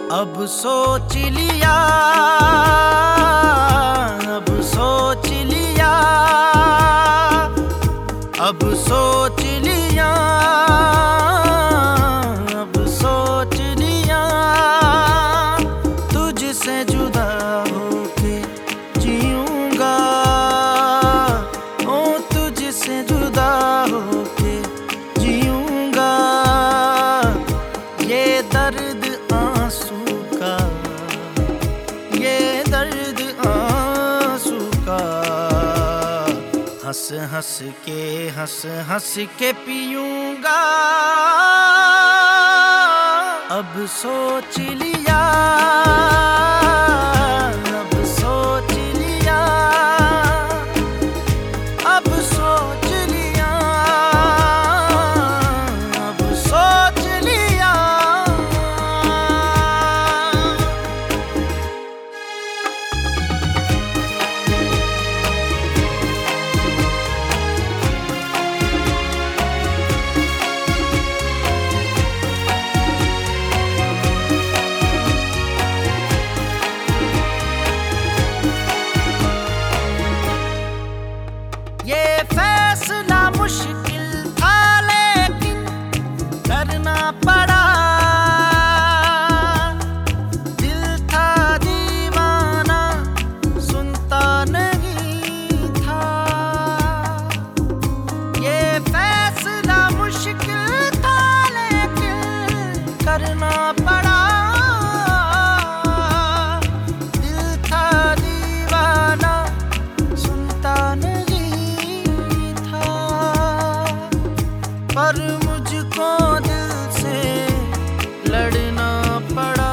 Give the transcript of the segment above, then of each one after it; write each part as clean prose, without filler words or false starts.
अब सोच लिया, अब सोच लिया, अब सोच लिया, अब सोच लिया, तुझसे जुदा होके जीऊंगा, ओ तुझसे जुदा होके जीऊंगा। ये दर्द आंसू का, ये दर्द आंसू का, हंस हंस के पीऊंगा। अब सोच लिया, अब सोच लिया, अब सोच लिया, अब सोच लिया। ये फैसला मुश्किल था लेकिन करना पड़ा, दिल था दीवाना सुनता नहीं था। ये फैसला मुश्किल था लेकिन करना पड़ा, दिल था दीवाना सुनता नहीं। पर मुझको दिल से लड़ना पड़ा,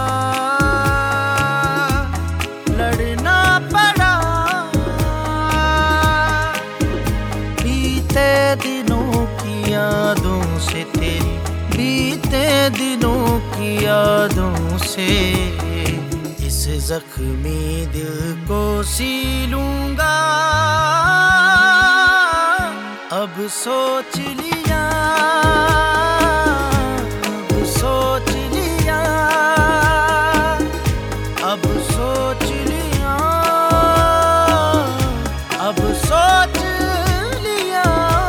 लड़ना पड़ा। बीते दिनों की यादों से तेरी, बीते दिनों की यादों से इस जख्मी दिल को सी लूंगा। अब सोच लिया, अब सोच लिया, अब सोच लिया, अब सोच लिया।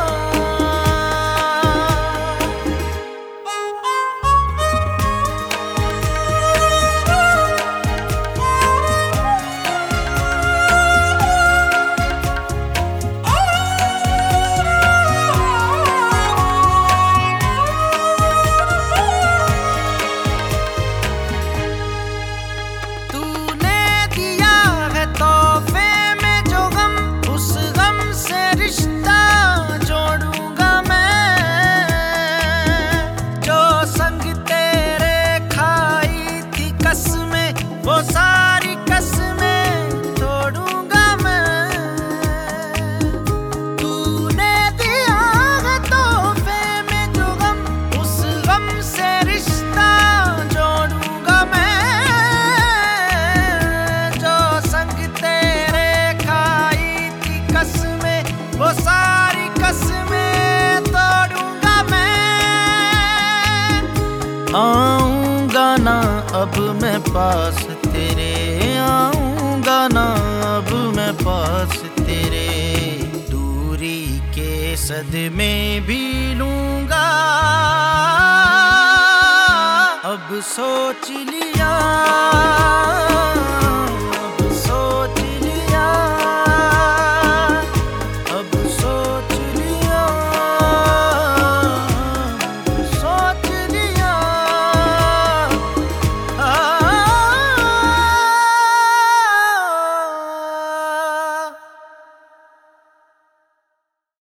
वो सारी कसमें तोड़ूंगा मैं, तूने दिया है तोहफे में जो गम, उस गम से रिश्ता जोड़ूंगा मैं। जो संग तेरे खाई थी कसमें, वो सारी कसमें तोड़ूंगा मैं। आऊंगा ना अब मैं पास तेरे, आऊंगा ना अब मैं पास तेरे, दूरी के सदमे भी लूंगा। अब सोच लिया।